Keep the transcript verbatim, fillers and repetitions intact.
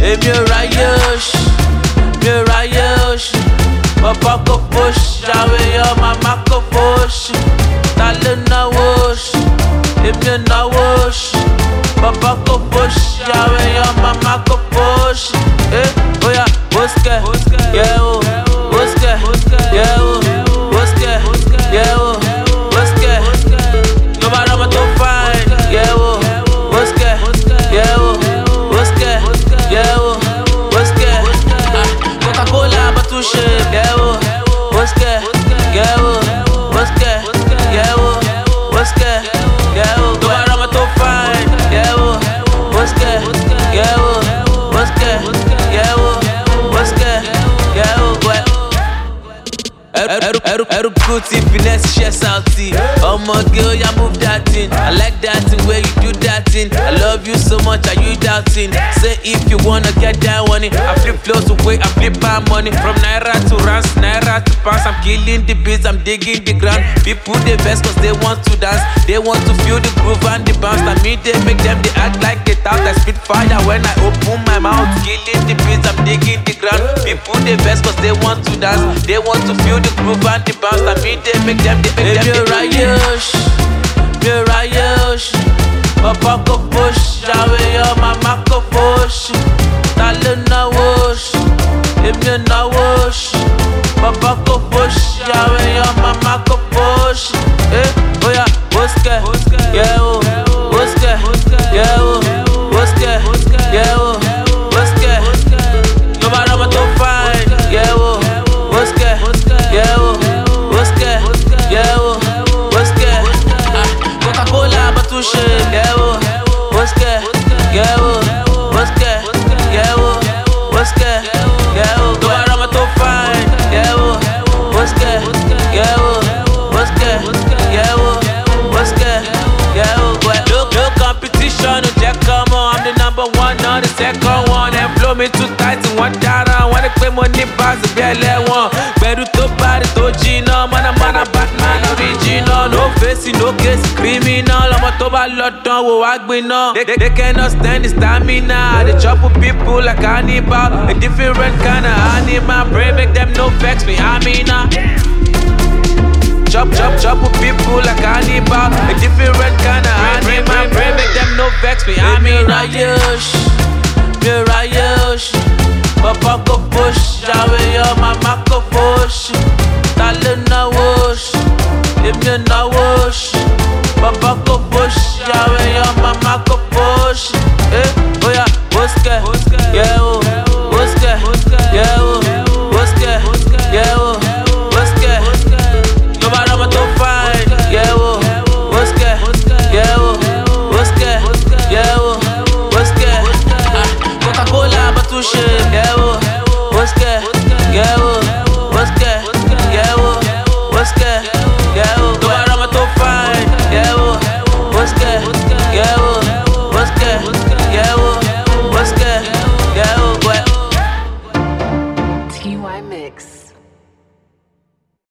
èmi ò ráyè òṣì, mi ò ráyè òṣì. Bàbá kò fòṣì, àwọn èèyàn màmá kò fòṣì. Ta ló náwó òṣì, èmi ò náwó òṣì. Bàbá kò fòṣì, àwọn èèyàn màmá kò fòṣì. Eh, bóyá bóṣkẹ̀, yẹ̀ wò, bóṣkẹ̀, yẹ̀ wò, bóṣkẹ̀, yẹ̀ wò, bóṣkẹ̀. Tó bá rọ́mọ tó fine, yẹ̀ wò, bóṣkẹ̀, yẹ̀ wò, bóṣkẹ̀, yẹ̀ wò, bóṣkẹ̀. Coca-Cola bá tún ṣe, yẹ̀ wò, bóṣkẹ̀, yẹ̀ wò, bóṣkẹ̀, yẹ̀ wò, bóṣkẹ̀, yẹ̀ wò. Tó bá rọ́mọ tó fine, yẹ̀ wò, bóṣkẹ̀, yẹ̀ wò, bóṣkẹ̀, yẹ̀ wò, bóṣkẹ̀, yẹ̀ wò. Ẹrù Kuti finesse ṣe Sauti. Ọmọge oya move that thing. I like that thing where you do that thing. I love you so much, are you doubting? Say if you wanna get down on it. I flip flows away, I flip my money. From Naira to Rands, Naira to pounds. I'm killing the beats, I'm digging the ground. People they vex cause they want to dance. They want to feel the groove and the bounce. I mean they make them, they act like they tout. I spit fire when I open my mouth. Killing the beats, I'm digging the ground. People they vex cause they want to dance. They want to feel the groove and the bounce. I mean they make them, they make them. Mi ò ráyè òṣì, mi ò ráyè òṣì. Bàbá kò fòṣì, àwọn èèyàn màmá kò fòṣì. Ta ló náwó òṣì, èmi ò náwó òṣì. Bàbá kò fòṣì, àwọn èèyàn màmá kò fòṣì. Eh, bóyá bóṣkẹ̀, yẹ̀ wò, bóṣkẹ̀, yẹ̀ wò, bóṣkẹ̀, yẹ̀ wò, bóṣkẹ̀. Tó bá rọ́mọ tó fine, yẹ̀ wò, bóṣkẹ̀, yẹ̀ wò, bóṣkẹ̀, yẹ̀ wò, bóṣkẹ̀. Coca-Cola bá tún ṣe, yẹ̀ wò, bóṣkẹ̀, yẹ̀ wò, bóṣkẹ̀, yẹ̀ wò, bóṣkẹ̀, yẹ̀ wò. Tó bá rọ́mọ tó fine, yẹ̀ wò, bóṣkẹ̀, yẹ̀ wò, bóṣkẹ̀, yẹ̀ wò, bóṣkẹ̀, yẹ̀ wò. No, no competition, no jẹ́ kọ́mọ. I'm the number one, not the second one. And flow me too tight in one dára. Wọ́n ní pé mo ní báàsì bí ẹlẹ́wọ̀n. Gbẹ̀rù tó bárí tó jiná. Mọ̀nàmọ́ná Batman original. No face, no case, criminal. Ọmọ tó bá lọ dán wò wá gbiná. They, they cannot stand the stamina. They chop with people like cannibal. A different kind of animal. Pray make them no vex me, Amina. Chop, chop, chop with people like cannibal. A different kind of animal. Pray make them no vex me, Amina. Mi ò ráyè òṣì, mi ò ráyè òṣì. Bàbá kò fòṣì, àwọn èèyàn màmá kò fòṣì. Ta ló náwó òṣì, èmi ò náwó òṣì. Bàbá kò fòṣì, àwọn èèyàn màmá kò fòṣì. Eh, bóyá bóṣkẹ̀, yẹ̀ wò, bóṣkẹ̀, yẹ̀ wò, bóṣkẹ̀, yẹ̀ wò, bóṣkẹ̀. Tó bá rọ́mọ tó fine, yẹ̀ wò, bóṣkẹ̀, yẹ̀ wò, bóṣkẹ̀, yẹ̀ wò, bóṣkẹ̀. Coca-Cola bá tún ṣe.